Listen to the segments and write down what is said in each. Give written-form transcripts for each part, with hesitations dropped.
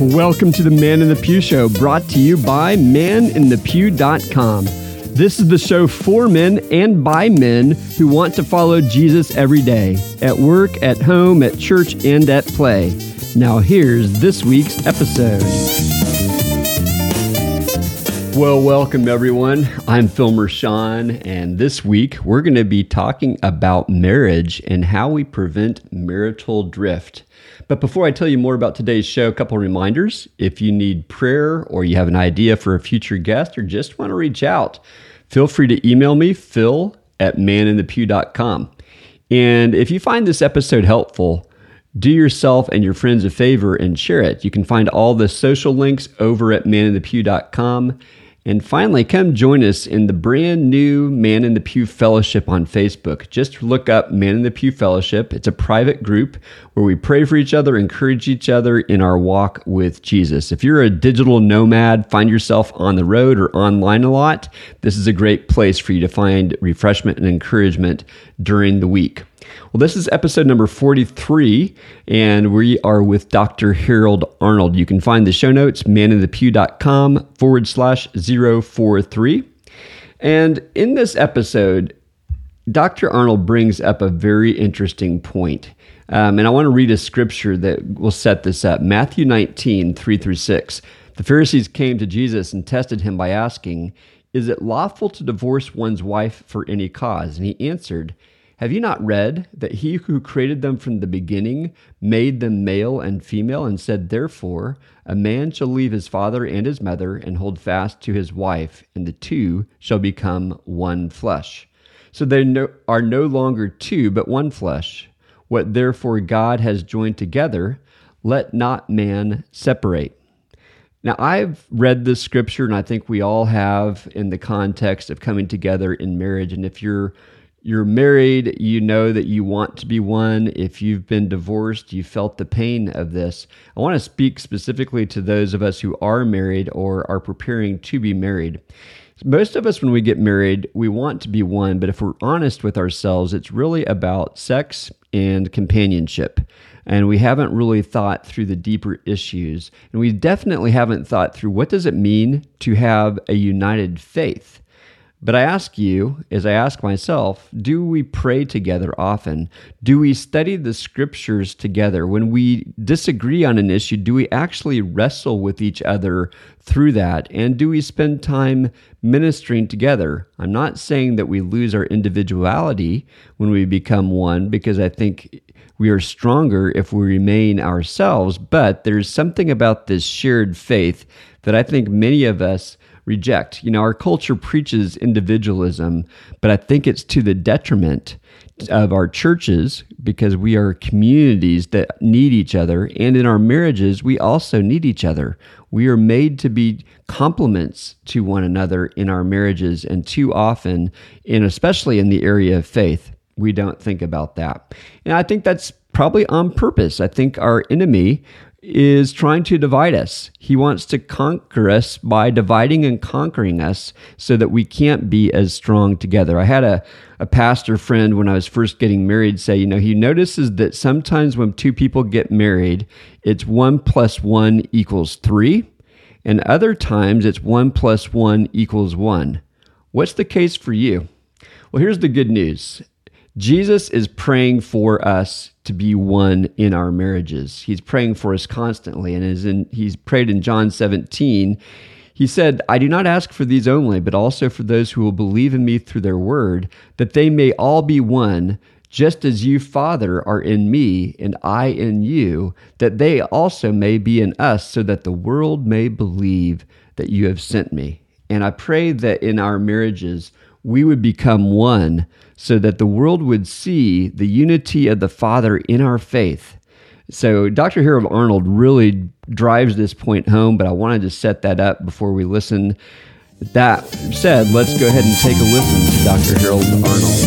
Welcome to the Man in the Pew Show, brought to you by maninthepew.com. This is the show for men and by men who want to follow Jesus every day, at work, at home, at church, and at play. Now here's this week's episode. Well, welcome everyone. I'm Phil Mershon, and this week we're going to be talking about marriage and how we prevent marital drift. But before I tell you more about today's show, a couple of reminders. If you need prayer or you have an idea for a future guest or just want to reach out, feel free to email me, phil@maninthepew.com. And if you find this episode helpful, do yourself and your friends a favor and share it. You can find all the social links over at maninthepew.com. And finally, come join us in the brand new Man in the Pew Fellowship on Facebook. Just look up Man in the Pew Fellowship. It's a private group where we pray for each other, encourage each other in our walk with Jesus. If you're a digital nomad, find yourself on the road or online a lot, this is a great place for you to find refreshment and encouragement during the week. Well, this is episode number 43, and we are with Dr. Harold Arnold. You can find the show notes, maninthepew.com/043. And in this episode, Dr. Arnold brings up a very interesting point. And I want to read a scripture that will set this up. Matthew 19, 3-6. The Pharisees came to Jesus and tested him by asking, "Is it lawful to divorce one's wife for any cause?" And he answered, "Have you not read that he who created them from the beginning made them male and female and said, therefore, a man shall leave his father and his mother and hold fast to his wife, and the two shall become one flesh. So they are no longer two, but one flesh. What therefore God has joined together, let not man separate." Now, I've read this scripture, and I think we all have, in the context of coming together in marriage. And if you're married, you know that you want to be one. If you've been divorced, you felt the pain of this. I want to speak specifically to those of us who are married or are preparing to be married. Most of us, when we get married, we want to be one, but if we're honest with ourselves, it's really about sex and companionship. And we haven't really thought through the deeper issues. And we definitely haven't thought through what does it mean to have a united faith. But I ask you, as I ask myself, do we pray together often? Do we study the scriptures together? When we disagree on an issue, do we actually wrestle with each other through that? And do we spend time ministering together? I'm not saying that we lose our individuality when we become one, because I think we are stronger if we remain ourselves, but there's something about this shared faith that I think many of us reject. You know, our culture preaches individualism, but I think it's to the detriment of our churches because we are communities that need each other. And in our marriages, we also need each other. We are made to be complements to one another in our marriages. And too often, and especially in the area of faith, we don't think about that. And I think that's probably on purpose. I think our enemy is trying to divide us. He wants to conquer us by dividing and conquering us so that we can't be as strong together. I had a pastor friend when I was first getting married say, you know, he notices that sometimes when two people get married, it's 1 + 1 = 3, and other times it's 1 + 1 = 1. What's the case for you? Well, here's the good news. Jesus is praying for us to be one in our marriages. He's praying for us constantly. And he's prayed in John 17, he said, "I do not ask for these only, but also for those who will believe in me through their word, that they may all be one, just as you, Father, are in me and I in you, that they also may be in us, so that the world may believe that you have sent me." And I pray that in our marriages, we would become one so that the world would see the unity of the Father in our faith. So Dr. Harold Arnold really drives this point home, but I wanted to set that up before we listen. That said, let's go ahead and take a listen to Dr. Harold Arnold.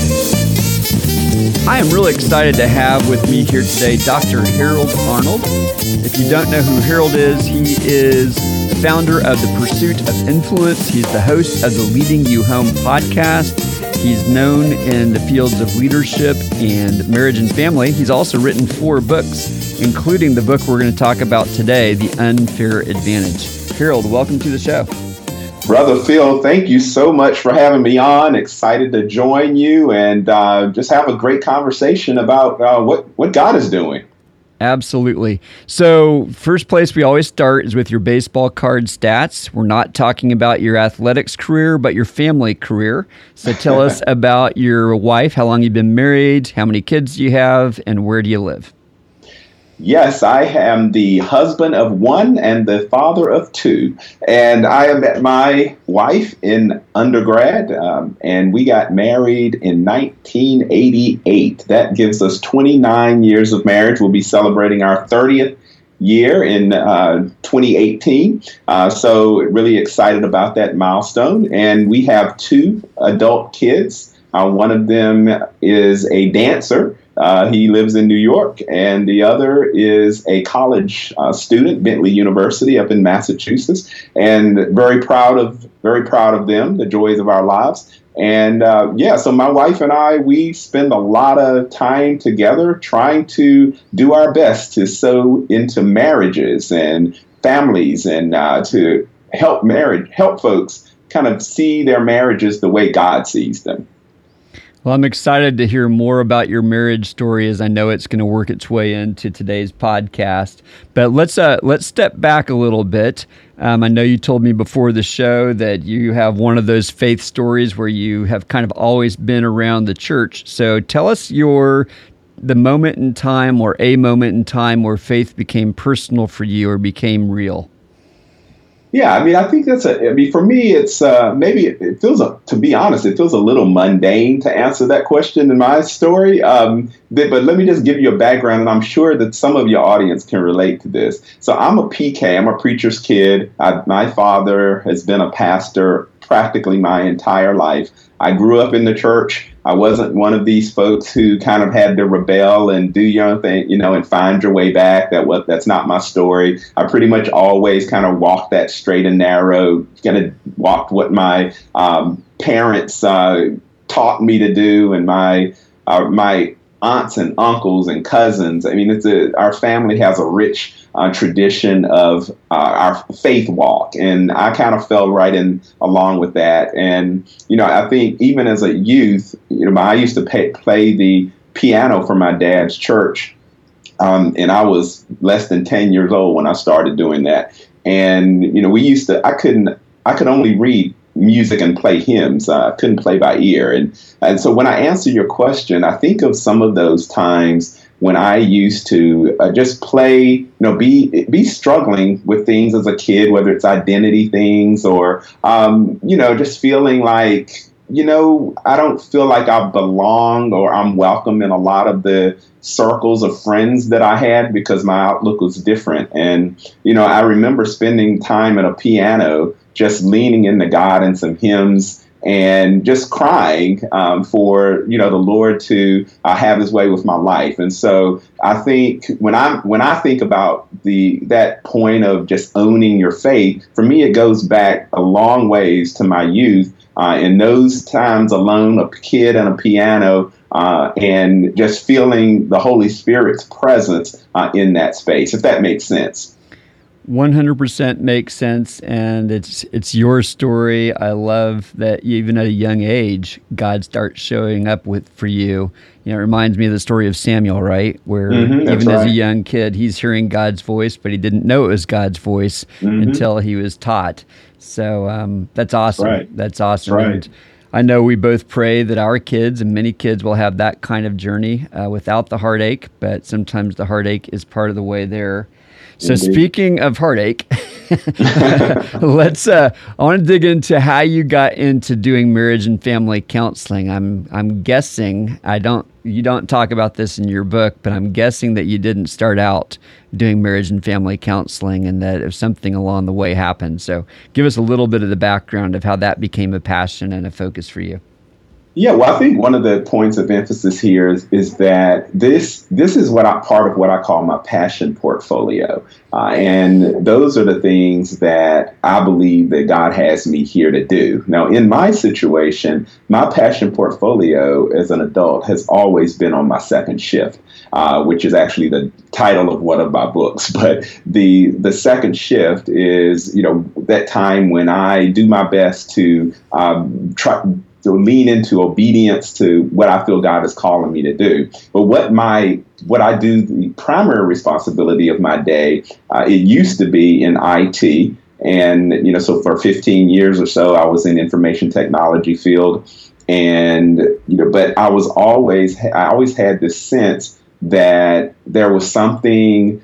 I am really excited to have with me here today Dr. Harold Arnold. If you don't know who Harold is, he is the founder of The Pursuit of Influence. He's the host of the Leading You Home podcast. He's known in the fields of leadership and marriage and family. He's also written 4 books, including the book we're going to talk about today, The Unfair Advantage. Harold, welcome to the show. Brother Phil, thank you so much for having me on. Excited to join you and just have a great conversation about what God is doing. Absolutely. So first place we always start is with your baseball card stats. We're not talking about your athletics career, but your family career. So tell us about your wife, how long you've been married, how many kids do you have, and where do you live? Yes, I am the husband of 1 and the father of 2. And I met my wife in undergrad, and we got married in 1988. That gives us 29 years of marriage. We'll be celebrating our 30th year in 2018. So really excited about that milestone. And we have 2 adult kids. One of them is a dancer. He lives in New York, and the other is a college student, Bentley University up in Massachusetts, and very proud of them, the joys of our lives. And so my wife and I, we spend a lot of time together trying to do our best to sow into marriages and families and to help folks kind of see their marriages the way God sees them. Well, I'm excited to hear more about your marriage story, as I know it's going to work its way into today's podcast. But let's step back a little bit. I know you told me before the show that you have one of those faith stories where you have kind of always been around the church. So tell us the moment in time or a moment in time where faith became personal for you or became real. Yeah, I mean, I think for me, it's maybe it feels, to be honest, it feels a little mundane to answer that question in my story. But let me just give you a background, and I'm sure that some of your audience can relate to this. So I'm a PK, I'm a preacher's kid. My father has been a pastor practically my entire life. I grew up in the church. I wasn't one of these folks who kind of had to rebel and do your own thing, and find your way back. That's not my story. I pretty much always kind of walked that straight and narrow, kind of walked what my parents taught me to do, and my aunts and uncles and cousins. I mean, our family has a rich tradition of our faith walk, and I kind of fell right in along with that. And I think even as a youth, I used to play the piano for my dad's church, and I was less than 10 years old when I started doing that. And I could only read music and play hymns. I couldn't play by ear. And so when I answer your question, I think of some of those times when I used to just play, be struggling with things as a kid, whether it's identity things or, just feeling like, I don't feel like I belong or I'm welcome in a lot of the circles of friends that I had because my outlook was different. And, I remember spending time at a piano, just leaning into God and some hymns and just crying for, the Lord to have his way with my life. And so I think when I think about that point of just owning your faith, for me, it goes back a long ways to my youth. In those times alone, a kid and a piano, and just feeling the Holy Spirit's presence in that space, if that makes sense. 100% makes sense, and it's your story. I love that even at a young age, God starts showing up for you. It reminds me of the story of Samuel, right? Where even as a young kid, he's hearing God's voice, but he didn't know it was God's voice until he was taught. So that's awesome. Right. That's awesome. Right. And I know we both pray that our kids and many kids will have that kind of journey without the heartache, but sometimes the heartache is part of the way there. So Indeed. Speaking of heartache, I want to dig into how you got into doing marriage and family counseling. I'm guessing you don't talk about this in your book, but I'm guessing that you didn't start out doing marriage and family counseling and that if something along the way happened. So give us a little bit of the background of how that became a passion and a focus for you. Yeah, well, I think one of the points of emphasis here is that this is part of what I call my passion portfolio, and those are the things that I believe that God has me here to do. Now, in my situation, my passion portfolio as an adult has always been on my second shift, which is actually the title of one of my books. But the second shift is, that time when I do my best to try to lean into obedience to what I feel God is calling me to do. But what I do, the primary responsibility of my day, it used to be in IT. And, so for 15 years or so, I was in information technology field. And, but I always had this sense that there was something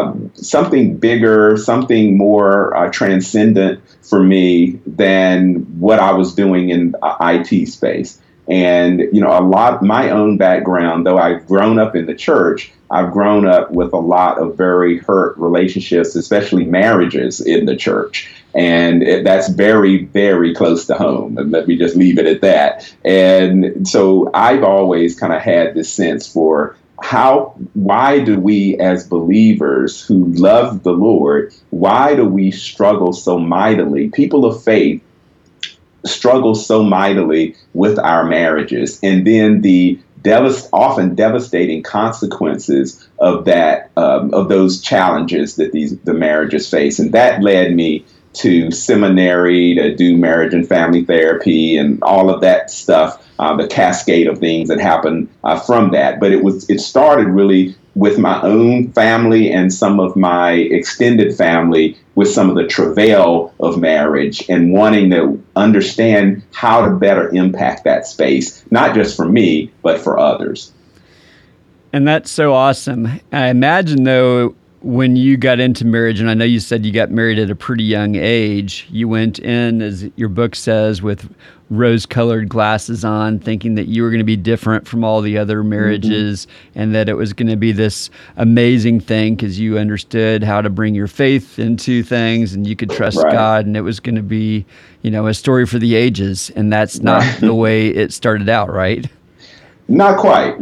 bigger, something more transcendent for me than what I was doing in IT space. And, my own background, though I've grown up in the church, I've grown up with a lot of very hurt relationships, especially marriages in the church. And that's very, very close to home. And let me just leave it at that. And so I've always kind of had this sense for why do we as believers who love the Lord, why do we struggle so mightily? People of faith struggle so mightily with our marriages, and then the often devastating consequences of that, of those challenges that the marriages face. And that led me to seminary to do marriage and family therapy and all of that stuff, the cascade of things that happened from that. But it started really with my own family and some of my extended family, with some of the travail of marriage and wanting to understand how to better impact that space, not just for me, but for others. And that's so awesome. I imagine, though, when you got into marriage, and I know you said you got married at a pretty young age, you went in, as your book says, with rose-colored glasses on, thinking that you were going to be different from all the other marriages, and that it was going to be this amazing thing because you understood how to bring your faith into things, and you could trust God, and it was going to be, a story for the ages. And that's not the way it started out, right? Not quite.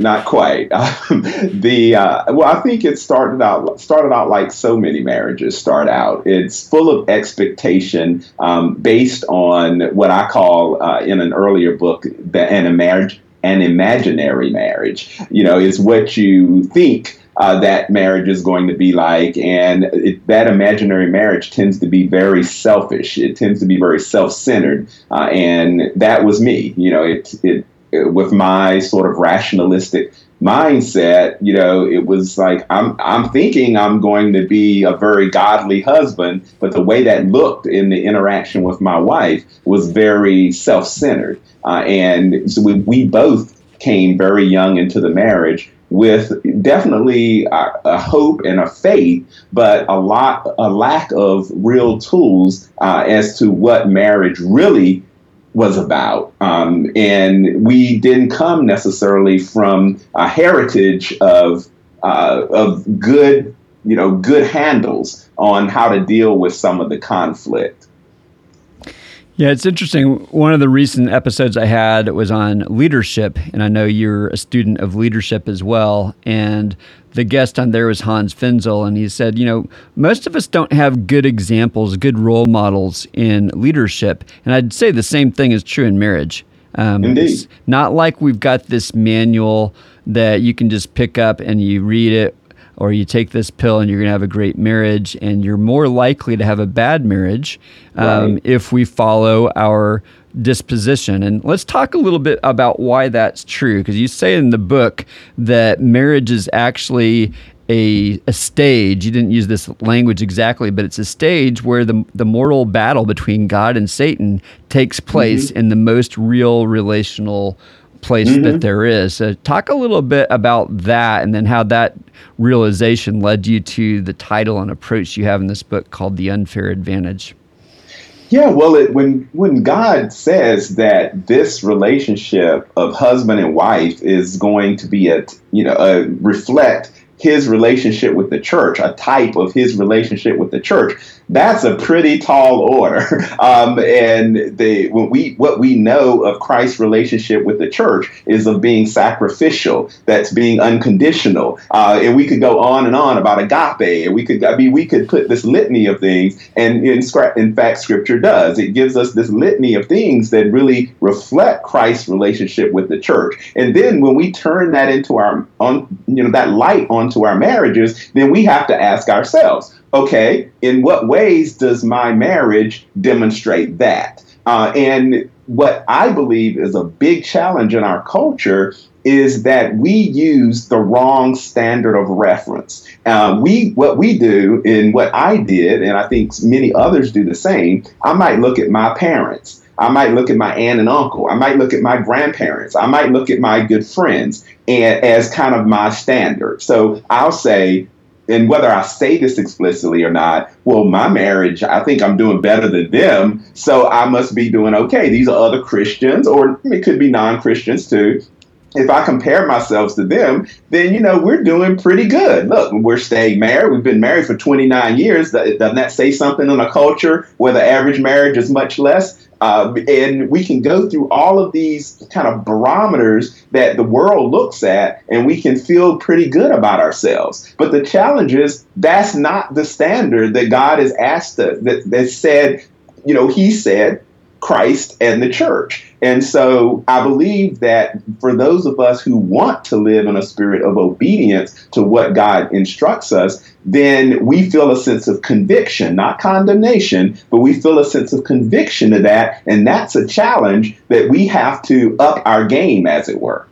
Well, I think it started out like so many marriages start out. It's full of expectation, based on what I call in an earlier book an imaginary marriage. Is what you think that marriage is going to be like, and that imaginary marriage tends to be very selfish. It tends to be very self-centered, and that was me. With my sort of rationalistic mindset, it was like, I'm thinking I'm going to be a very godly husband, but the way that looked in the interaction with my wife was very self-centered. And so we both came very young into the marriage with definitely a hope and a faith, but a lack of real tools as to what marriage really was about. And we didn't come necessarily from a heritage of good, good handles on how to deal with some of the conflict. Yeah, it's interesting. One of the recent episodes I had was on leadership, and I know you're a student of leadership as well. And the guest on there was Hans Finzel, and he said, most of us don't have good examples, good role models in leadership. And I'd say the same thing is true in marriage. Indeed. It's not like we've got this manual that you can just pick up and you read it, or you take this pill and you're going to have a great marriage, and you're more likely to have a bad marriage if we follow our disposition. And let's talk a little bit about why that's true, because you say in the book that marriage is actually a stage. You didn't use this language exactly, but it's a stage where the mortal battle between God and Satan takes place in the most real relational place that there is. So talk a little bit about that, and then how that realization led you to the title and approach you have in this book called The Unfair Advantage. Yeah, well, when God says that this relationship of husband and wife is going to be reflect his relationship with the church, a type of his relationship with the church, that's a pretty tall order. What we know of Christ's relationship with the church is of being sacrificial, that's being unconditional. And we could go on and on about agape, and we could put this litany of things, and in fact, Scripture does. It gives us this litany of things that really reflect Christ's relationship with the church. And then when we turn that into that light onto our marriages, then we have to ask ourselves, okay, in what ways does my marriage demonstrate that? And what I believe is a big challenge in our culture is that we use the wrong standard of reference. What we do, and what I did, and I think many others do the same, I might look at my parents. I might look at my aunt and uncle. I might look at my grandparents. I might look at my good friends as kind of my standard. So I'll say, and whether I say this explicitly or not, well, my marriage, I think I'm doing better than them, so I must be doing okay. These are other Christians, or it could be non-Christians too. If I compare myself to them, then, we're doing pretty good. Look, we're staying married. We've been married for 29 years. Doesn't that say something in a culture where the average marriage is much less? And we can go through all of these kind of barometers that the world looks at, and we can feel pretty good about ourselves. But the challenge is that's not the standard that God has asked us, that said, he said Christ and the church. And so I believe that for those of us who want to live in a spirit of obedience to what God instructs us, then we feel a sense of conviction, not condemnation, but we feel a sense of conviction to that. And that's a challenge that we have to up our game, as it were.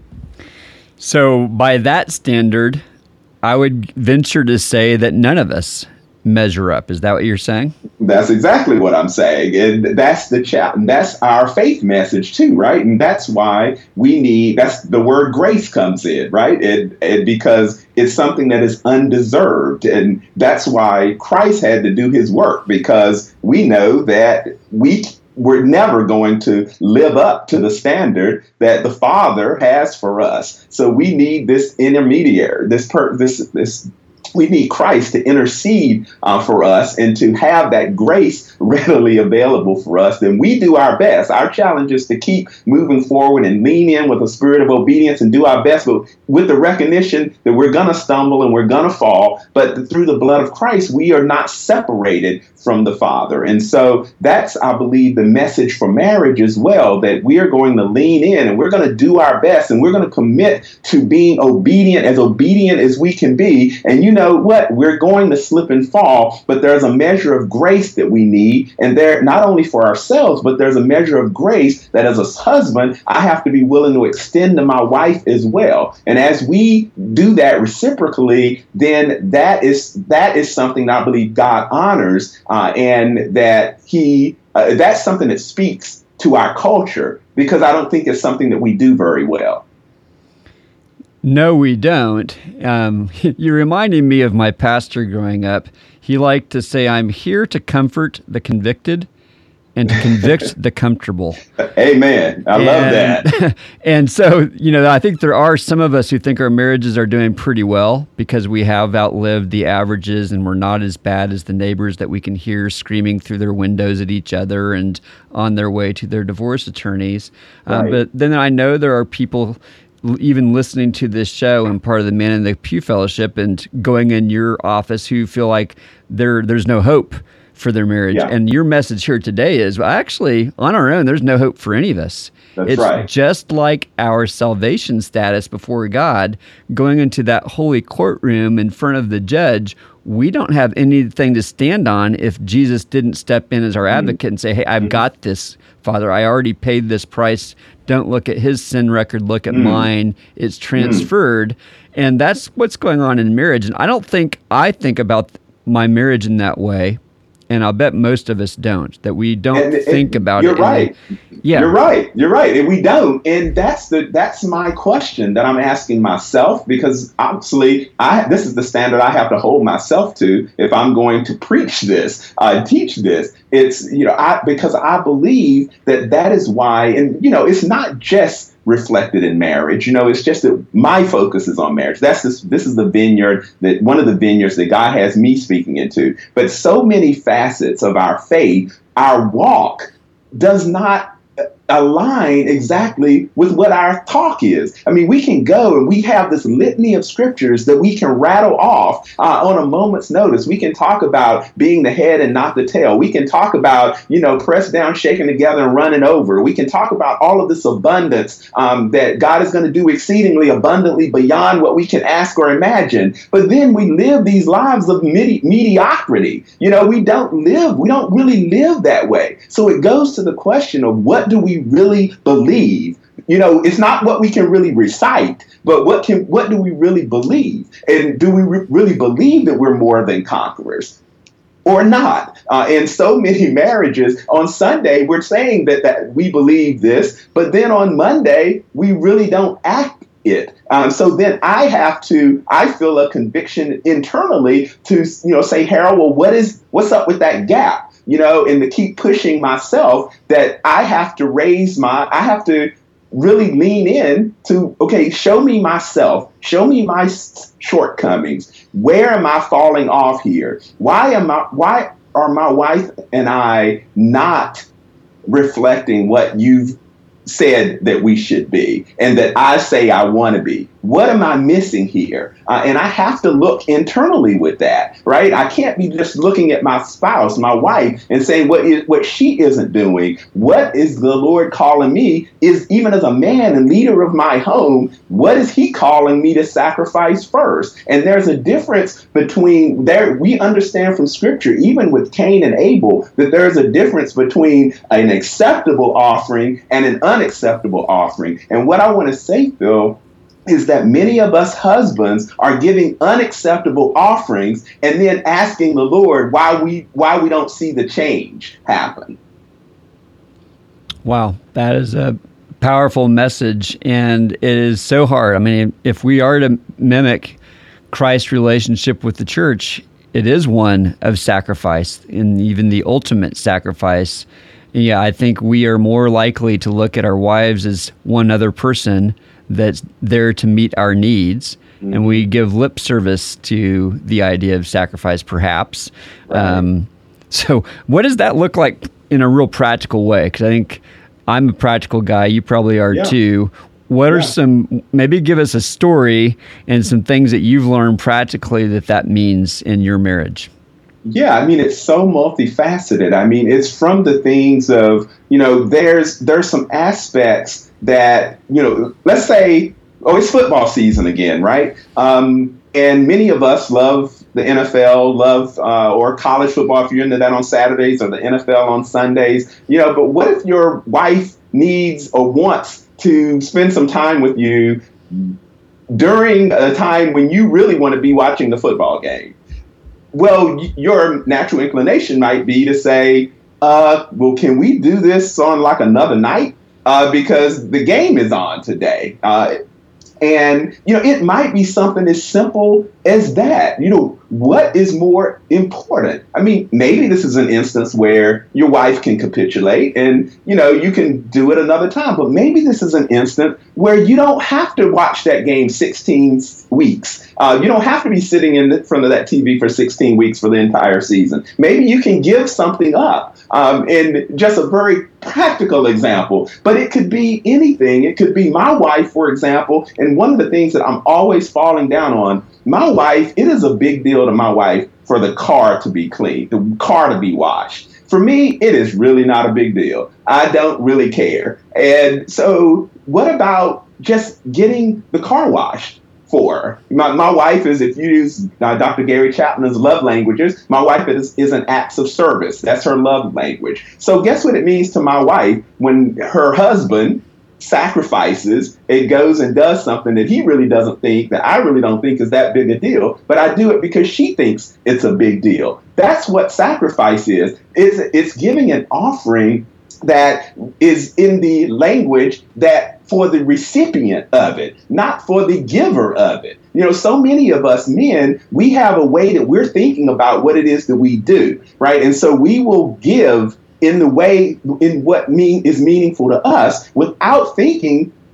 So by that standard, I would venture to say that none of us measure up. Is that what you're saying? That's exactly what I'm saying. And that's the that's our faith message too, right? And that's why that's the word grace comes in, right? And because it's something that is undeserved. And that's why Christ had to do his work, because we know that we're never going to live up to the standard that the Father has for us. So we need this intermediary, we need Christ to intercede for us and to have that grace readily available for us. Then we do our best. Our challenge is to keep moving forward and lean in with a spirit of obedience and do our best, but with the recognition that we're going to stumble and we're going to fall. But through the blood of Christ, we are not separated from the Father. And so that's, I believe, the message for marriage as well, that we are going to lean in and we're going to do our best and we're going to commit to being obedient as we can be. And you know what? We're going to slip and fall, but there's a measure of grace that we need. And there, not only for ourselves, but there's a measure of grace that as a husband, I have to be willing to extend to my wife as well. And as we do that reciprocally, then that is something that I believe God honors. And that that's something that speaks to our culture, because I don't think it's something that we do very well. No, we don't. You're reminding me of my pastor growing up. He liked to say, I'm here to comfort the convicted and to convict the comfortable. Amen. I love that. And so, I think there are some of us who think our marriages are doing pretty well because we have outlived the averages and we're not as bad as the neighbors that we can hear screaming through their windows at each other and on their way to their divorce attorneys. Right. But then I know there are people even listening to this show and part of the Man in the Pew Fellowship and going in your office who feel like there's no hope for their marriage. Yeah. And your message here today is, well, actually, on our own, there's no hope for any of us. It's right. Just like our salvation status before God, going into that holy courtroom in front of the judge, we don't have anything to stand on if Jesus didn't step in as our advocate and say, hey, I've got this, Father. I already paid this price. Don't look at his sin record. Look at mine. It's transferred. And that's what's going on in marriage. And I think about my marriage in that way. And I'll bet most of us don't, that we don't think about it. You're right. You're right. And we don't. And that's my question that I'm asking myself, because obviously this is the standard I have to hold myself to if I'm going to preach this, teach this. It's, because I believe that is why, and, it's not just reflected in marriage. It's just that my focus is on marriage. This is the vineyard, that one of the vineyards that God has me speaking into. But so many facets of our faith, our walk does not align exactly with what our talk is. I mean, we can go and we have this litany of scriptures that we can rattle off on a moment's notice. We can talk about being the head and not the tail. We can talk about, pressed down, shaken together, and running over. We can talk about all of this abundance that God is going to do exceedingly abundantly beyond what we can ask or imagine. But then we live these lives of mediocrity. We don't really live that way. So it goes to the question of, what do we really believe? It's not what we can really recite, but what do we really believe? And do we really believe that we're more than conquerors or not? In so many marriages, on Sunday, we're saying that we believe this, but then on Monday, we really don't act it. So then I feel a conviction internally to, say, Harold, well, what's up with that gap? And to keep pushing myself, that I have to really lean in to, okay, show me myself, show me my shortcomings. Where am I falling off here? Why are my wife and I not reflecting what you've said that we should be and that I say I want to be? What am I missing here? And I have to look internally with that, right? I can't be just looking at my spouse, my wife, and saying what she isn't doing. What is the Lord calling me? Is, even as a man and leader of my home, what is he calling me to sacrifice first? And there's a difference between there. We understand from Scripture, even with Cain and Abel, that there is a difference between an acceptable offering and an unacceptable offering. And what I want to say, Phil, is that many of us husbands are giving unacceptable offerings and then asking the Lord why we don't see the change happen. Wow, that is a powerful message, and it is so hard. I mean, if we are to mimic Christ's relationship with the church, it is one of sacrifice, and even the ultimate sacrifice. Yeah, I think we are more likely to look at our wives as one other person that's there to meet our needs. Mm-hmm. And we give lip service to the idea of sacrifice, perhaps. Right. So what does that look like in a real practical way? Because I think I'm a practical guy. You probably are too. What are maybe give us a story and some things that you've learned practically that means in your marriage? Yeah, I mean, it's so multifaceted. I mean, it's from the things of, there's some aspects that, let's say, it's football season again, right? And many of us love the NFL, or college football if you're into that on Saturdays, or the NFL on Sundays, but what if your wife needs or wants to spend some time with you during a time when you really want to be watching the football game? Well, your natural inclination might be to say, well, can we do this on like another night? Because the game is on today. And, it might be something as simple as that. What is more important? I mean, maybe this is an instance where your wife can capitulate and, you can do it another time. But maybe this is an instant where you don't have to watch that game 16 weeks. You don't have to be sitting in front of that TV for 16 weeks for the entire season. Maybe you can give something up. And just a very practical example, but it could be anything. It could be my wife, for example. And one of the things that I'm always falling down on, my wife, it is a big deal to my wife for the car to be cleaned, the car to be washed. For me, it is really not a big deal. I don't really care. And so what about just getting the car washed for her? My wife is, if you use Dr. Gary Chapman's love languages, my wife is an acts of service. That's her love language. So guess what it means to my wife when her husband sacrifices, it goes and does something that he really doesn't think, that I really don't think is that big a deal, but I do it because she thinks it's a big deal. That's what sacrifice is. It's giving an offering that is in the language that for the recipient of it, not for the giver of it. So many of us men, we have a way that we're thinking about what it is that we do, right? And so we will give in what is meaningful to us without thinking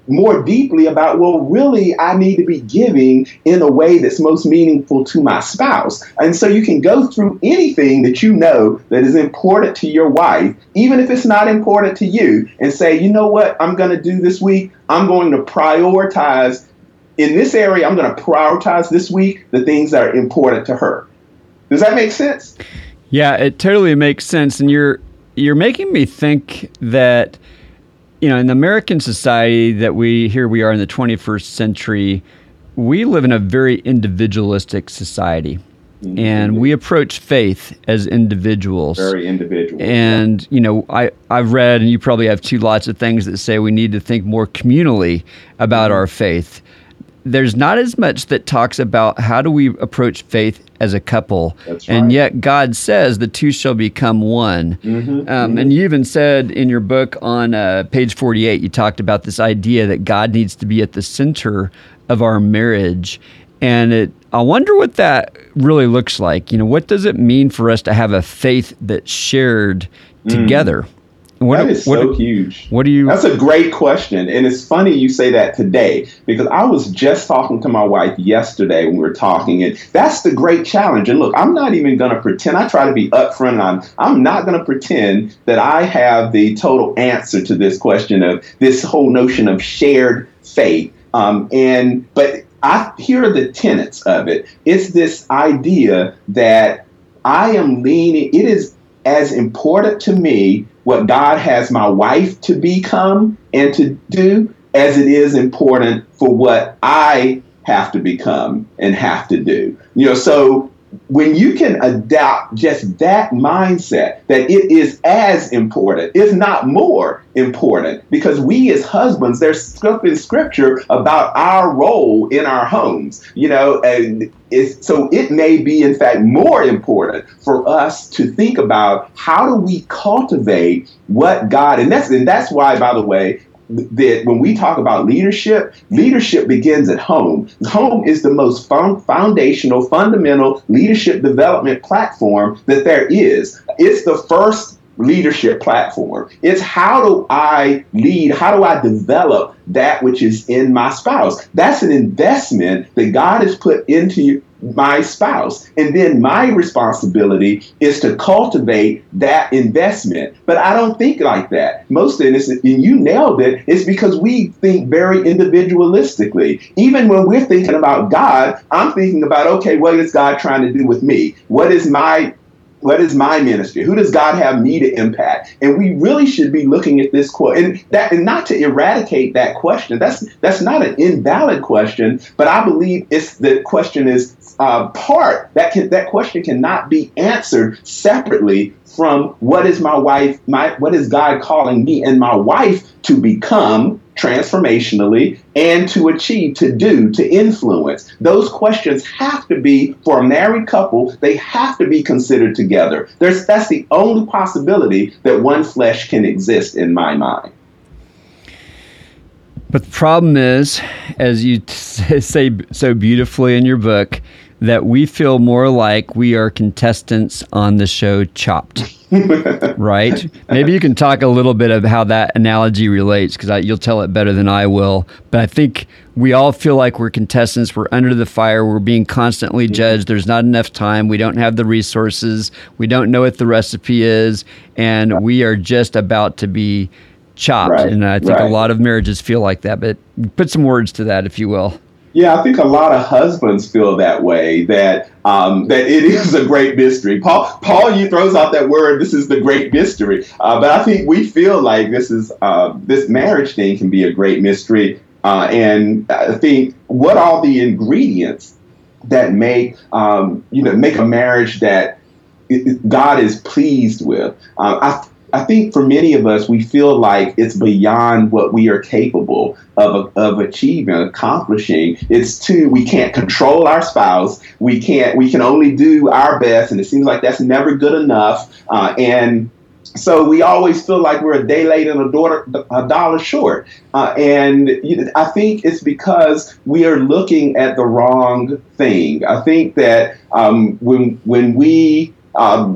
more deeply about, well, really, I need to be giving in a way that's most meaningful to my spouse. And so you can go through anything that you know that is important to your wife, even if it's not important to you, and say, you know what I'm going to do this week? I'm going to prioritize in this area. I'm going to prioritize this week the things that are important to her. Does that make sense? Yeah, it totally makes sense. And you're making me think that, in the American society that we are in the 21st century, we live in a very individualistic society. Mm-hmm. And we approach faith as individuals. Very individual. And, I've read, and you probably have too, lots of things that say we need to think more communally about our faith. There's not as much that talks about how do we approach faith as a couple. That's right. And yet God says the two shall become one. Mm-hmm. And you even said in your book on page 48, you talked about this idea that God needs to be at the center of our marriage. And I wonder what that really looks like. What does it mean for us to have a faith that's shared together? That is so huge. That's a great question. And it's funny you say that today, because I was just talking to my wife yesterday when we were talking, and that's the great challenge. And look, I'm not even going to pretend. I try to be upfront, and I'm not going to pretend that I have the total answer to this question of this whole notion of shared faith. But here are the tenets of it. It's this idea that I am leaning. It is as important to me what God has my wife to become and to do as it is important for what I have to become and have to do. So when you can adopt just that mindset, that it is as important, if not more important, because we as husbands, there's stuff in scripture about our role in our homes, and so it may be, in fact, more important for us to think about how do we cultivate what God, and that's why, by the way, that when we talk about leadership begins at home. Home is the most foundational, fundamental leadership development platform that there is. It's the first leadership platform. It's how do I lead? How do I develop that which is in my spouse? That's an investment that God has put into my spouse. And then my responsibility is to cultivate that investment. But I don't think like that. Most of this, and you nailed it, it's because we think very individualistically. Even when we're thinking about God, I'm thinking about, okay, what is God trying to do with me? What is my ministry? Who does God have me to impact? And we really should be looking at this quote, and not to eradicate that question. That's not an invalid question, but I believe the question is that question cannot be answered separately from what is what is God calling me and my wife to become transformationally and to achieve, to do, to influence. Those questions have to be, for a married couple, they have to be considered together. That's the only possibility that one flesh can exist in my mind. But the problem is, as you say so beautifully in your book, that we feel more like we are contestants on the show Chopped, right? Maybe you can talk a little bit of how that analogy relates, because you'll tell it better than I will. But I think we all feel like we're contestants. We're under the fire. We're being constantly judged. There's not enough time. We don't have the resources. We don't know what the recipe is. And we are just about to be chopped. Right, and I think a lot of marriages feel like that. But put some words to that, if you will. Yeah, I think a lot of husbands feel that way, that it is a great mystery. Paul throws out that word, this is the great mystery. But I think we feel like this marriage thing can be a great mystery. And I think what are the ingredients that make a marriage that God is pleased with? I think for many of us, we feel like it's beyond what we are capable of achieving, accomplishing. We can't control our spouse. We can only do our best. And it seems like that's never good enough. And so we always feel like we're a day late and a dollar short. And I think it's because we are looking at the wrong thing. I think that when we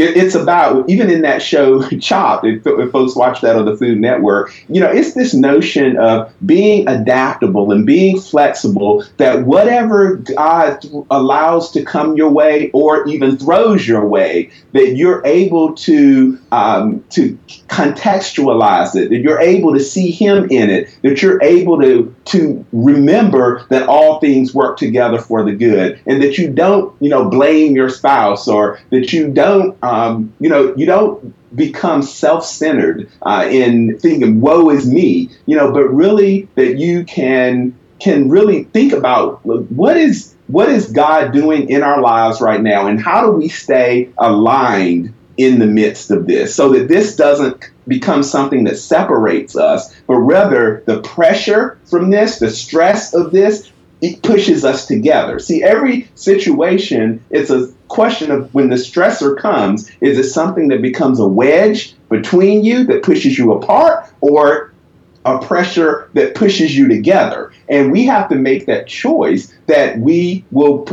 it's about, even in that show Chopped, if folks watch that on the Food Network, it's this notion of being adaptable and being flexible, that whatever God allows to come your way or even throws your way, that you're able to contextualize it, that you're able to see him in it, that you're able to remember that all things work together for the good, and that you don't, blame your spouse, or that you don't, you don't become self-centered in thinking, woe is me, but really that you can really think about what is God doing in our lives right now, and how do we stay aligned in the midst of this, so that this doesn't become something that separates us, but rather the pressure from this, the stress of this, it pushes us together. See, every situation, it's a question of, when the stressor comes, is it something that becomes a wedge between you that pushes you apart, or a pressure that pushes you together? And we have to make that choice that we will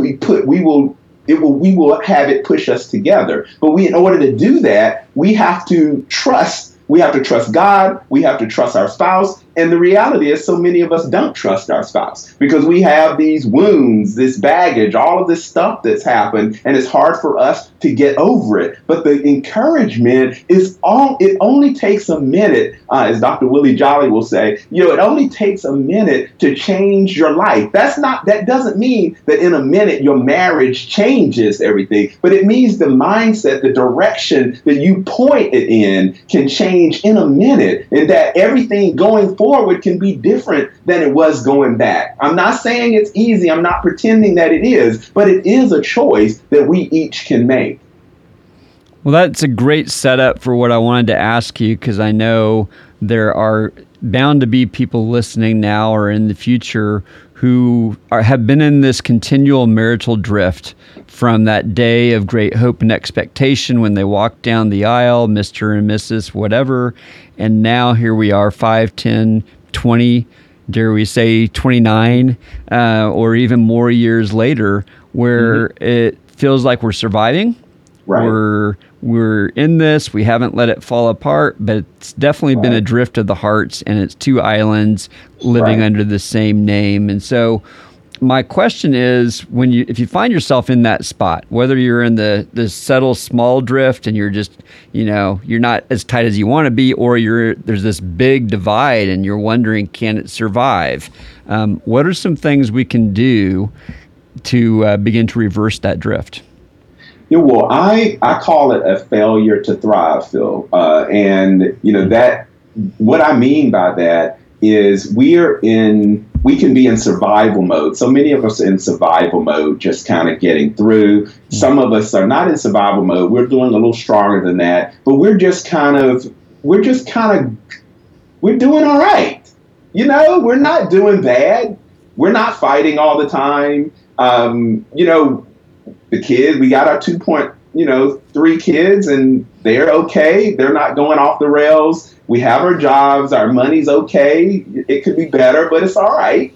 have it push us together. But in order to do that, we have to trust. We have to trust God. We have to trust our spouse. And the reality is, so many of us don't trust our spouse because we have these wounds, this baggage, all of this stuff that's happened, and it's hard for us to get over it. But the encouragement is it only takes a minute, as Dr. Willie Jolly will say, it only takes a minute to change your life. That doesn't mean that in a minute your marriage changes everything, but it means the mindset, the direction that you point it in can change in a minute, and that everything going forward can be different than it was going back. I'm not saying it's easy. I'm not pretending that it is, but it is a choice that we each can make. Well, that's a great setup for what I wanted to ask you, because I know there are bound to be people listening now or in the future who have been in this continual marital drift from that day of great hope and expectation when they walked down the aisle, Mr. and Mrs. whatever, and now here we are 5, 10, 20, dare we say 29, or even more years later, where it feels like we're surviving. Right. We're in this. We haven't let it fall apart, but it's definitely been a drift of the hearts, and it's two islands living under the same name. And so my question is, if you find yourself in that spot, whether you're in the subtle small drift and you're just, you're not as tight as you want to be, or there's this big divide and you're wondering, can it survive? What are some things we can do to begin to reverse that drift? Yeah, well, I call it a failure to thrive, Phil. And that what I mean by that is we can be in survival mode. So many of us are in survival mode, just kind of getting through. Some of us are not in survival mode. We're doing a little stronger than that, but we're doing all right. We're not doing bad. We're not fighting all the time. The kids, we got our 2.3 kids, and they're okay. They're not going off the rails. We have our jobs. Our money's okay. It could be better, but it's all right.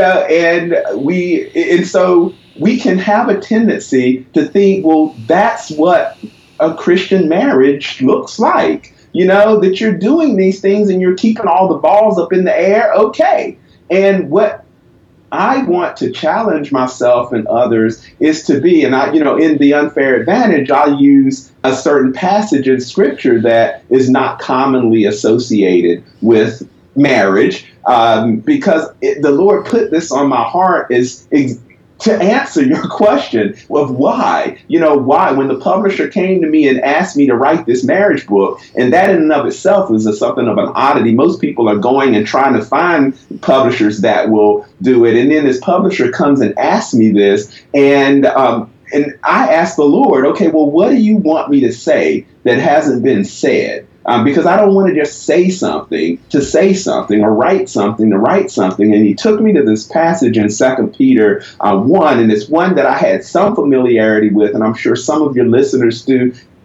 And so we can have a tendency to think, well, that's what a Christian marriage looks like. That you're doing these things and you're keeping all the balls up in the air. Okay. And what I want to challenge myself and others is to be, and in the Unfair Advantage, I use a certain passage in Scripture that is not commonly associated with marriage, because the Lord put this on my heart is to answer your question of why. Why? When the publisher came to me and asked me to write this marriage book, and that in and of itself is something of an oddity. Most people are going and trying to find publishers that will do it. And then this publisher comes and asks me this, and I asked the Lord, okay, well, what do you want me to say that hasn't been said? Because I don't want to just say something to say something, or write something to write something. And he took me to this passage in 2 Peter 1, and it's one that I had some familiarity with, and I'm sure some of your listeners do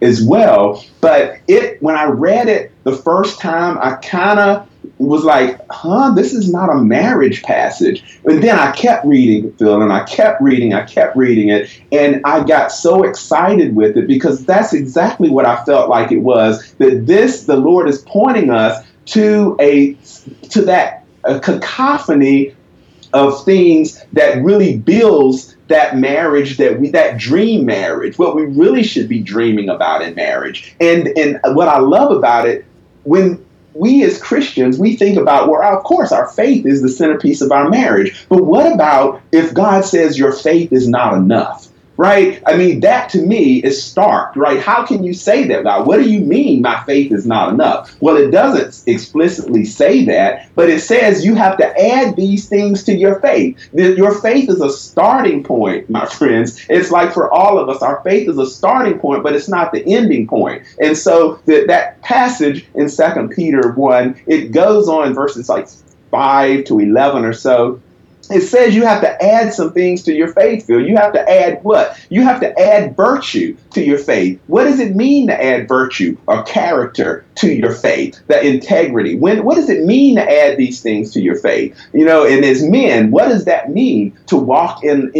as well. But when I read it the first time, I kind of was like, this is not a marriage passage. And then I kept reading, Phil, and I kept reading it. And I got so excited with it because that's exactly what I felt like it was, that the Lord is pointing us to that cacophony of things that really builds that marriage, that dream marriage, what we really should be dreaming about in marriage. And what I love about it, when we as Christians, we think about, well, of course, our faith is the centerpiece of our marriage. But what about if God says your faith is not enough? Right? I mean, that to me is stark, right? How can you say that, God? What do you mean my faith is not enough? Well, it doesn't explicitly say that, but it says you have to add these things to your faith. Your faith is a starting point, my friends. It's like for all of us, our faith is a starting point, but it's not the ending point. And so that passage in 2 Peter 1, it goes on verses like 5 to 11 or so. It says you have to add some things to your faith, Phil. You have to add what? You have to add virtue to your faith. What does it mean to add virtue or character to your faith? The integrity. What does it mean to add these things to your faith? And as men, what does that mean to walk in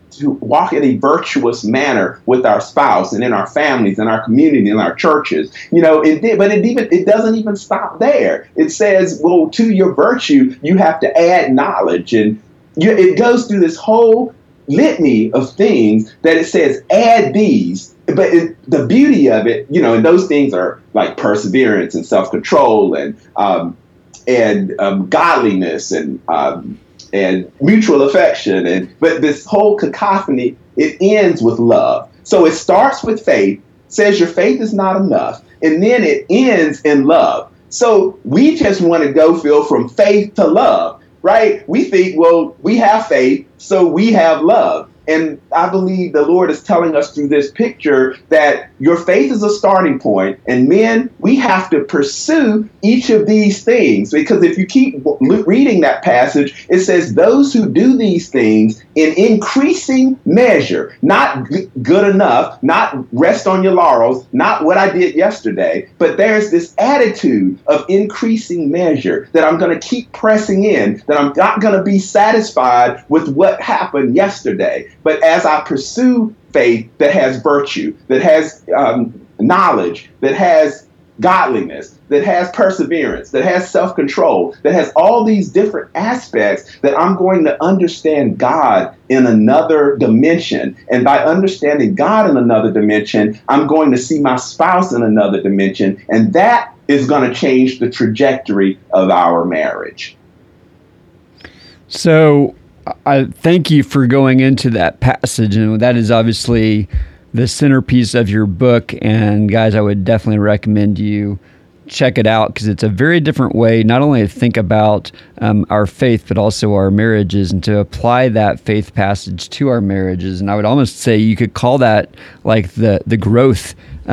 a virtuous manner with our spouse and in our families, in our community, in our churches? But it doesn't even stop there. It says, well, to your virtue, you have to add knowledge, and it goes through this whole litany of things that it says, add these. But the beauty of it, and those things are like perseverance and self-control and godliness and mutual affection. But this whole cacophony, it ends with love. So it starts with faith, says your faith is not enough, and then it ends in love. So we just want to go, Phil, from faith to love. Right? We think, well, we have faith, so we have love. And I believe the Lord is telling us through this picture that your faith is a starting point. And men, we have to pursue each of these things. Because if you keep reading that passage, it says those who do these things in increasing measure, not good enough, not rest on your laurels, not what I did yesterday, but there's this attitude of increasing measure that I'm going to keep pressing in, that I'm not going to be satisfied with what happened yesterday. But as I pursue faith that has virtue, that has knowledge, that has godliness, that has perseverance, that has self-control, that has all these different aspects, that I'm going to understand God in another dimension. And by understanding God in another dimension, I'm going to see my spouse in another dimension. And that is going to change the trajectory of our marriage. So I thank you for going into that passage, and that is obviously the centerpiece of your book. And guys, I would definitely recommend you check it out, because it's a very different way not only to think about our faith, but also our marriages, and to apply that faith passage to our marriages. And I would almost say you could call that like the growth,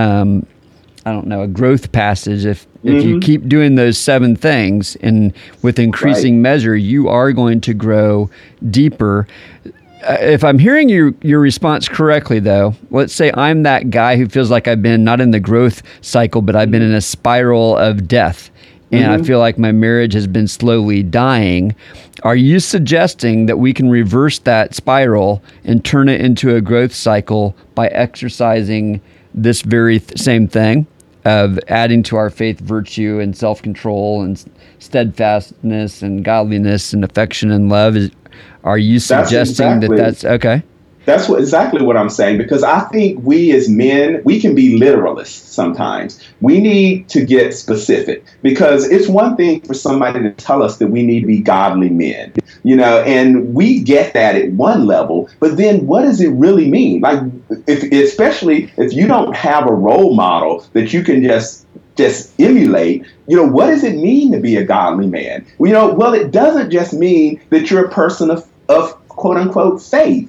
a growth passage. If you keep doing those 7 things, and with increasing measure, you are going to grow deeper. If I'm hearing your response correctly, though, let's say I'm that guy who feels like I've been not in the growth cycle, but I've been in a spiral of death, and I feel like my marriage has been slowly dying. Are you suggesting that we can reverse that spiral and turn it into a growth cycle by exercising this very same thing of adding to our faith virtue and self-control and steadfastness and godliness and affection and love? Are you suggesting that's okay? That's exactly what I'm saying, because I think we as men, we can be literalists sometimes. We need to get specific, because it's one thing for somebody to tell us that we need to be godly men, and we get that at one level, but then what does it really mean? Like, especially if you don't have a role model that you can just emulate, what does it mean to be a godly man? Well, it doesn't just mean that you're a person of quote unquote faith.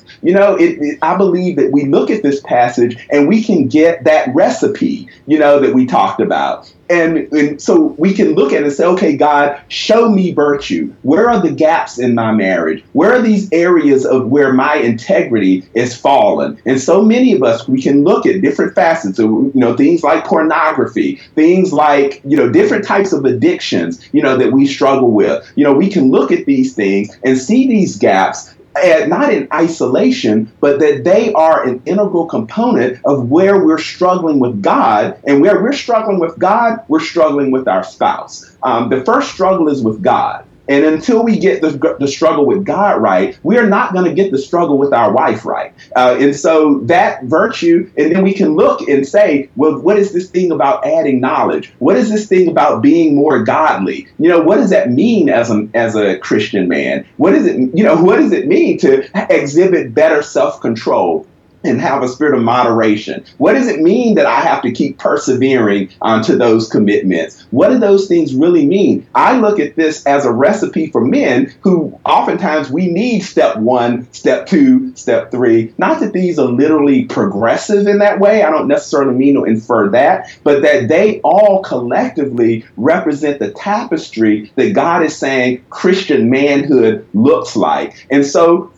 I believe that we look at this passage and we can get that recipe, that we talked about. And so we can look at it and say, okay, God, show me virtue. Where are the gaps in my marriage? Where are these areas of where my integrity is fallen? And so many of us, we can look at different facets of, things like pornography, things like, different types of addictions, that we struggle with. We can look at these things and see these gaps, not in isolation, but that they are an integral component of where we're struggling with God. And where we're struggling with God, we're struggling with our spouse. The first struggle is with God. And until we get the struggle with God right, we are not going to get the struggle with our wife right. And so that virtue, and then we can look and say, well, what is this thing about adding knowledge? What is this thing about being more godly? What does that mean as a Christian man? What does it mean to exhibit better self-control and have a spirit of moderation? What does it mean that I have to keep persevering to those commitments? What do those things really mean? I look at this as a recipe for men who oftentimes we need step 1, step 2, step 3. Not that these are literally progressive in that way. I don't necessarily mean to infer that, but that they all collectively represent the tapestry that God is saying Christian manhood looks like. And so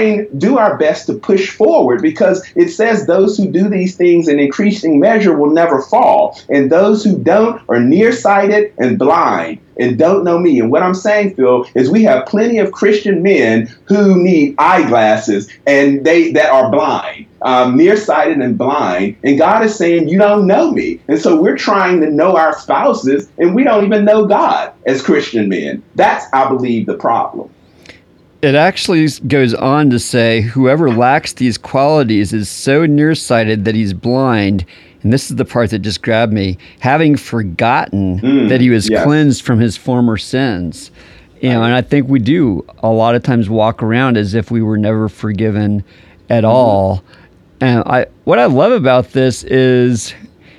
do our best to push forward, because it says those who do these things in increasing measure will never fall. And those who don't are nearsighted and blind and don't know me. And what I'm saying, Phil, is we have plenty of Christian men who need eyeglasses and that are blind, nearsighted and blind. And God is saying, you don't know me. And so we're trying to know our spouses and we don't even know God as Christian men. That's, I believe, the problem. It actually goes on to say, whoever lacks these qualities is so nearsighted that he's blind. And this is the part that just grabbed me, having forgotten that he was cleansed from his former sins. And I think we do a lot of times walk around as if we were never forgiven at all. And what I love about this is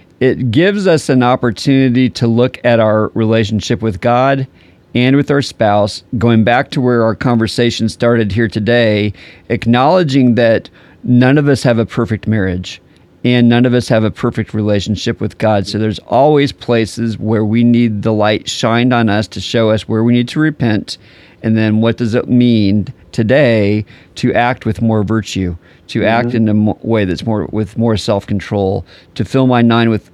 it gives us an opportunity to look at our relationship with God and with our spouse, going back to where our conversation started here today, acknowledging that none of us have a perfect marriage and none of us have a perfect relationship with God. So there's always places where we need the light shined on us to show us where we need to repent. And then what does it mean today to act with more virtue, to act in a way that's with more self-control, to fill my mind with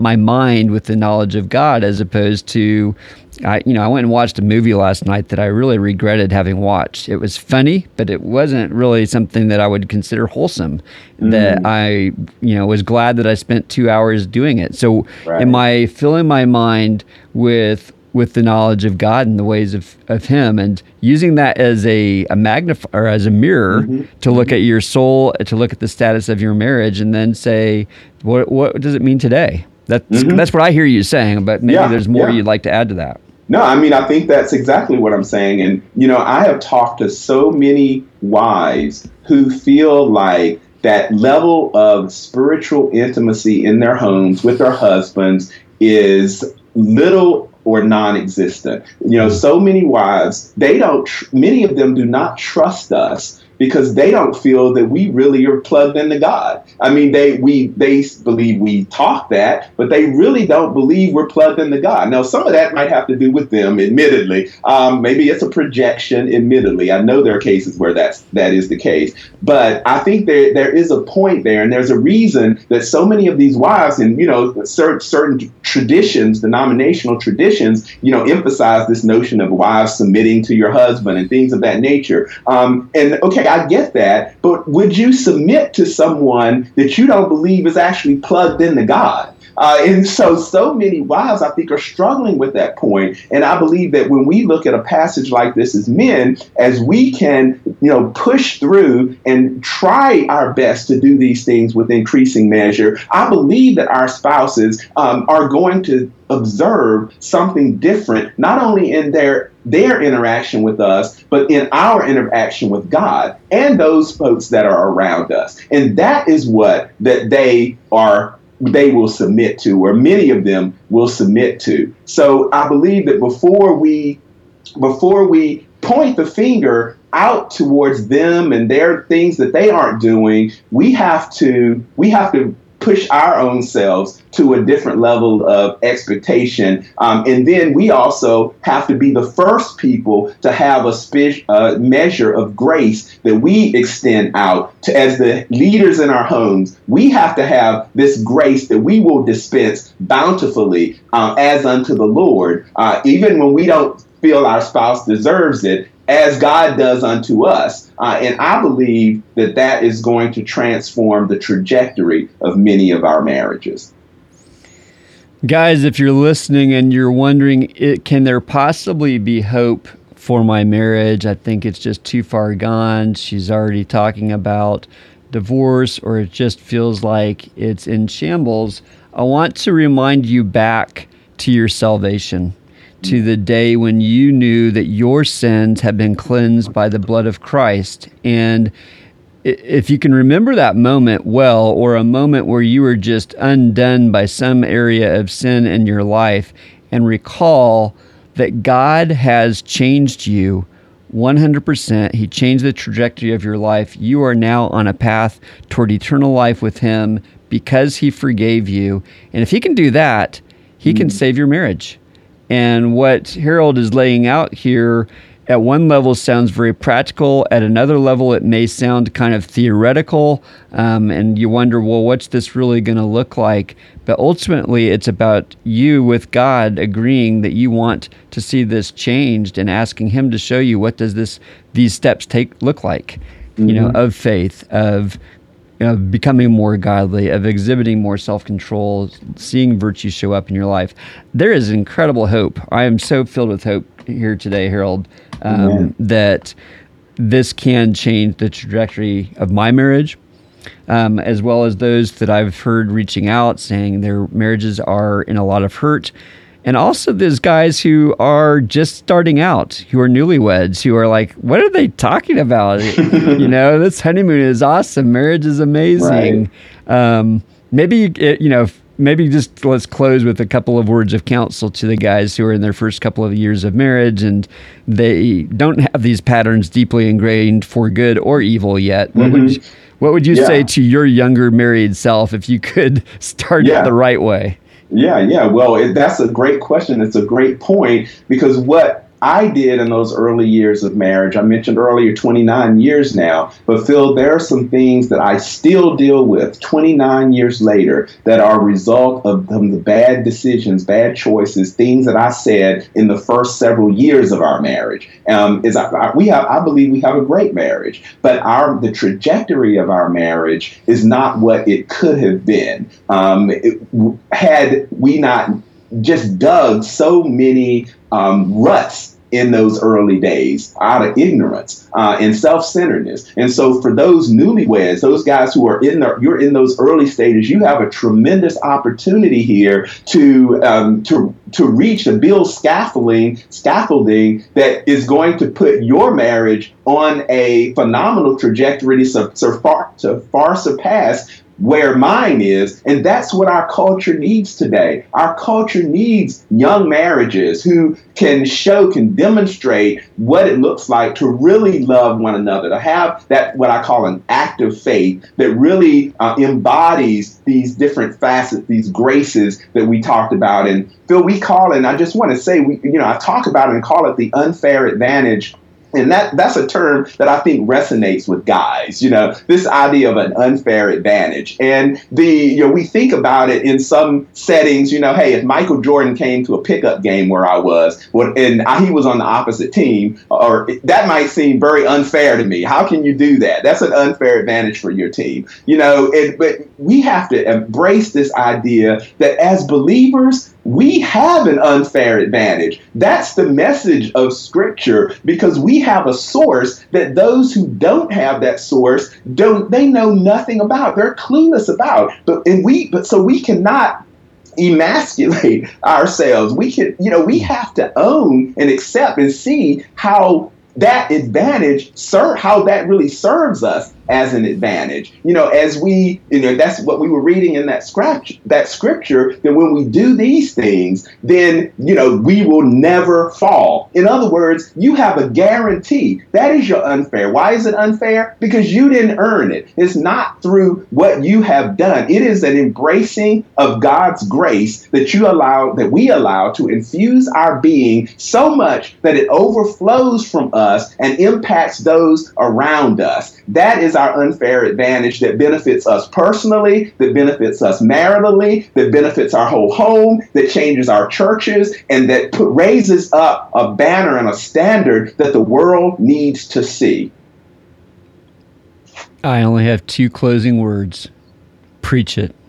the knowledge of God, as opposed to, I went and watched a movie last night that I really regretted having watched. It was funny, but it wasn't really something that I would consider wholesome, that I, was glad that I spent 2 hours doing it. So am I filling my mind with the knowledge of God and the ways of Him, and using that as a magnifier, or as a mirror to look at your soul, to look at the status of your marriage, and then say, what does it mean today? That's what I hear you saying, but maybe there's more you'd like to add to that. No, I think that's exactly what I'm saying. And, I have talked to so many wives who feel like that level of spiritual intimacy in their homes with their husbands is little or non-existent. So many wives, many of them do not trust us because they don't feel that we really are plugged into God. I mean, they believe we talk that, but they really don't believe we're plugged into God. Now, some of that might have to do with them, admittedly. Maybe it's a projection, admittedly. I know there are cases where that is the case. But I think there is a point there, and there's a reason that so many of these wives and, certain traditions, denominational traditions, emphasize this notion of wives submitting to your husband and things of that nature. Okay, I get that, but would you submit to someone that you don't believe is actually plugged into God? And so many wives, I think, are struggling with that point. And I believe that when we look at a passage like this as men, as we can, push through and try our best to do these things with increasing measure, I believe that our spouses are going to observe something different, not only in their interaction with us, but in our interaction with God and those folks that are around us. And that is what that they will submit to, or many of them will submit to. So I believe that before we point the finger out towards them and their things that they aren't doing, we have to push our own selves to a different level of expectation. And then we also have to be the first people to have a measure of grace that we extend out to, as the leaders in our homes. We have to have this grace that we will dispense bountifully as unto the Lord, even when we don't feel our spouse deserves it, as God does unto us. And I believe that is going to transform the trajectory of many of our marriages. Guys, if you're listening and you're wondering, can there possibly be hope for my marriage? I think it's just too far gone. She's already talking about divorce, or it just feels like it's in shambles. I want to remind you back to your salvation, to the day when you knew that your sins had been cleansed by the blood of Christ. And if you can remember that moment well, or a moment where you were just undone by some area of sin in your life, and recall that God has changed you 100%. He changed the trajectory of your life. You are now on a path toward eternal life with Him because He forgave you. And if He can do that, He can save your marriage. And what Harold is laying out here, at one level sounds very practical. At another level, it may sound kind of theoretical. And you wonder, well, what's this really going to look like? But ultimately, it's about you with God agreeing that you want to see this changed and asking Him to show you, what does these steps look like, of faith, of becoming more godly, of exhibiting more self-control, seeing virtue show up in your life. There is incredible hope. I am so filled with hope here today, Harold, that this can change the trajectory of my marriage, as well as those that I've heard reaching out saying their marriages are in a lot of hurt. And also there's guys who are just starting out, who are newlyweds, who are like, what are they talking about? This honeymoon is awesome. Marriage is amazing. Right. Maybe just let's close with a couple of words of counsel to the guys who are in their first couple of years of marriage and they don't have these patterns deeply ingrained for good or evil yet. What would you say to your younger married self if you could start it the right way? Yeah. Well, that's a great question. It's a great point, because what I did in those early years of marriage, I mentioned earlier 29 years now, but Phil, there are some things that I still deal with 29 years later that are a result of the bad decisions, bad choices, things that I said in the first several years of our marriage. I believe we have a great marriage, but the trajectory of our marriage is not what it could have been had we not just dug so many ruts in those early days out of ignorance and self-centeredness. And so for those newlyweds, those guys who are you're in those early stages, you have a tremendous opportunity here to reach, to build scaffolding that is going to put your marriage on a phenomenal trajectory to far surpass where mine is. And that's what our culture needs today. Our culture needs young marriages who can demonstrate what it looks like to really love one another, to have that, what I call an active faith that really embodies these different facets, these graces that we talked about. And Phil, we call it, and I just want to say, I talk about it and call it the unfair advantage. And that's a term that I think resonates with guys, this idea of an unfair advantage. And we think about it in some settings, hey, if Michael Jordan came to a pickup game where I was, and he was on the opposite team, or that might seem very unfair to me. How can you do that? That's an unfair advantage for your team, but we have to embrace this idea that as believers, we have an unfair advantage. That's the message of Scripture, because we have a source that those who don't have that source they know nothing about. They're clueless about. So we cannot emasculate ourselves. We have to own and accept and see how that advantage, how that really serves us. as an advantage. As we, that's what we were reading in that scripture, that when we do these things, then, we will never fall. In other words, you have a guarantee. That is your unfair. Why is it unfair? Because you didn't earn it. It's not through what you have done. It is an embracing of God's grace that we allow to infuse our being so much that it overflows from us and impacts those around us. That is our unfair advantage that benefits us personally, that benefits us maritally, that benefits our whole home, that changes our churches, and that raises up a banner and a standard that the world needs to see. I only have 2 closing words. Preach it.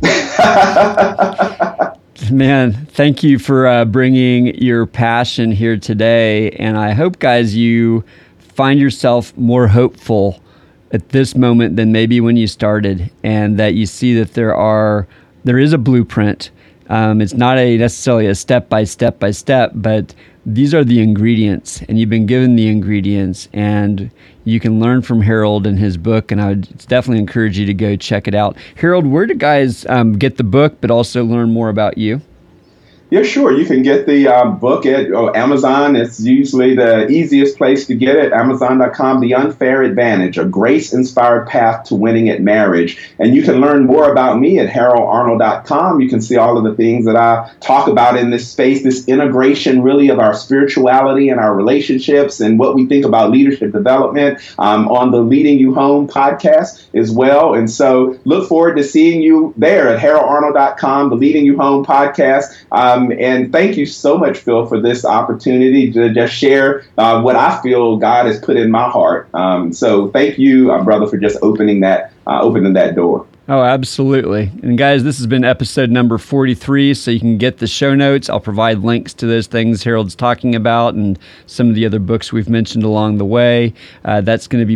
Man, thank you for bringing your passion here today. And I hope, guys, you find yourself more hopeful at this moment than maybe when you started, and that you see that there is a blueprint. It's not necessarily a step by step, but these are the ingredients, and you've been given the ingredients, and you can learn from Harold and his book, and I would definitely encourage you to go check it out. Harold, where do guys get the book, but also learn more about you? Yeah, sure. You can get the book at Amazon. It's usually the easiest place to get it. Amazon.com, The Unfair Advantage, a grace-inspired path to winning at marriage. And you can learn more about me at HaroldArnold.com. You can see all of the things that I talk about in this space, this integration really of our spirituality and our relationships and what we think about leadership development on the Leading You Home podcast as well. And so look forward to seeing you there at HaroldArnold.com, the Leading You Home podcast. And thank you so much, Phil, for this opportunity to just share what I feel God has put in my heart. So thank you, brother, for just opening that door. Oh, absolutely. And guys, this has been episode number 43, so you can get the show notes. I'll provide links to those things Harold's talking about and some of the other books we've mentioned along the way. That's going to be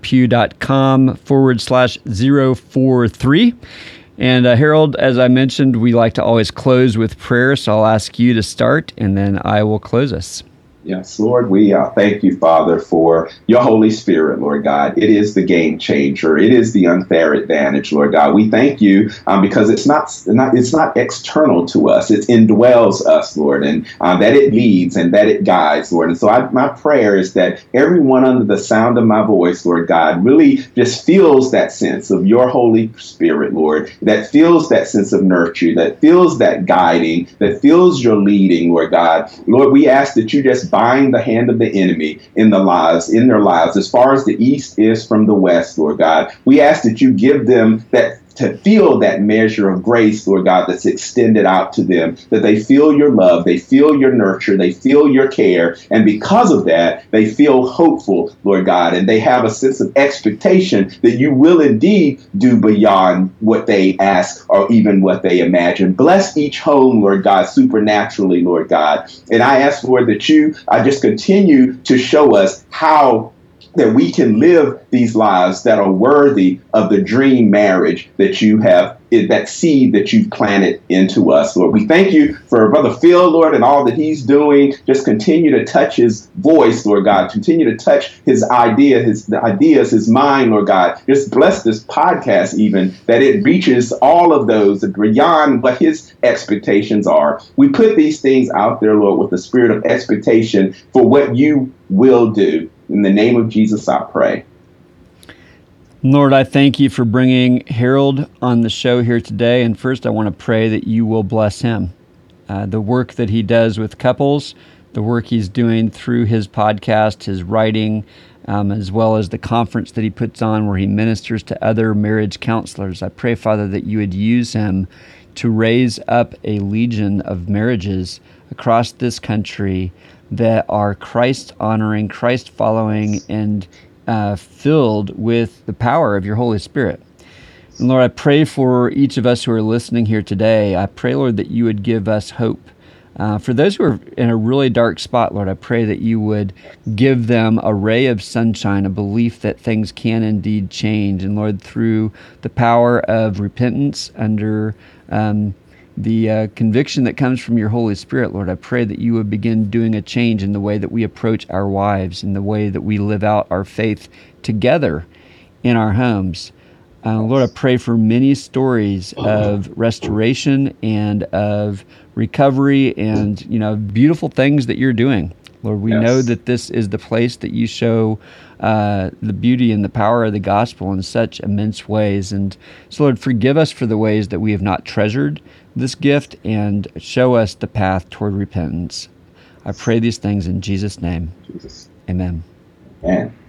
maninthepew.com/043. And Harold, as I mentioned, we like to always close with prayer, so I'll ask you to start, and then I will close us. Yes, Lord, we thank you, Father, for your Holy Spirit, Lord God. It is the game changer. It is the unfair advantage, Lord God. We thank you because it's not external to us. It indwells us, Lord, and that it leads and that it guides, Lord. And so my prayer is that everyone under the sound of my voice, Lord God, really just feels that sense of your Holy Spirit, Lord, that feels that sense of nurture, that feels that guiding, that feels your leading, Lord God. Lord, we ask that you just bind the hand of the enemy in their lives, as far as the east is from the west, Lord God. We ask that you give them to feel that measure of grace, Lord God, that's extended out to them, that they feel your love, they feel your nurture, they feel your care, and because of that, they feel hopeful, Lord God, and they have a sense of expectation that you will indeed do beyond what they ask or even what they imagine. Bless each home, Lord God, supernaturally, Lord God, and I ask, Lord, that you just continue to show us how that we can live these lives that are worthy of the dream marriage that you have, that seed that you've planted into us, Lord. We thank you for Brother Phil, Lord, and all that he's doing. Just continue to touch his voice, Lord God. Continue to touch his ideas, his mind, Lord God. Just bless this podcast even, that it reaches all of those beyond what his expectations are. We put these things out there, Lord, with the spirit of expectation for what you will do. In the name of Jesus, I pray. Lord, I thank you for bringing Harold on the show here today. And first, I want to pray that you will bless him. The work that he does with couples, the work he's doing through his podcast, his writing, as well as the conference that he puts on where he ministers to other marriage counselors. I pray, Father, that you would use him to raise up a legion of marriages across this country that are Christ-honoring, Christ-following, and filled with the power of your Holy Spirit. And Lord, I pray for each of us who are listening here today. I pray, Lord, that you would give us hope. For those who are in a really dark spot, Lord, I pray that you would give them a ray of sunshine, a belief that things can indeed change. And Lord, through the power of repentance under the conviction that comes from your Holy Spirit, Lord, I pray that you would begin doing a change in the way that we approach our wives, in the way that we live out our faith together, in our homes. Lord, I pray for many stories of restoration and of recovery and, beautiful things that you're doing. Lord, we know that this is the place that you show the beauty and the power of the gospel in such immense ways. And so, Lord, forgive us for the ways that we have not treasured this gift and show us the path toward repentance. I pray these things in Jesus' name. Jesus. Amen. Amen.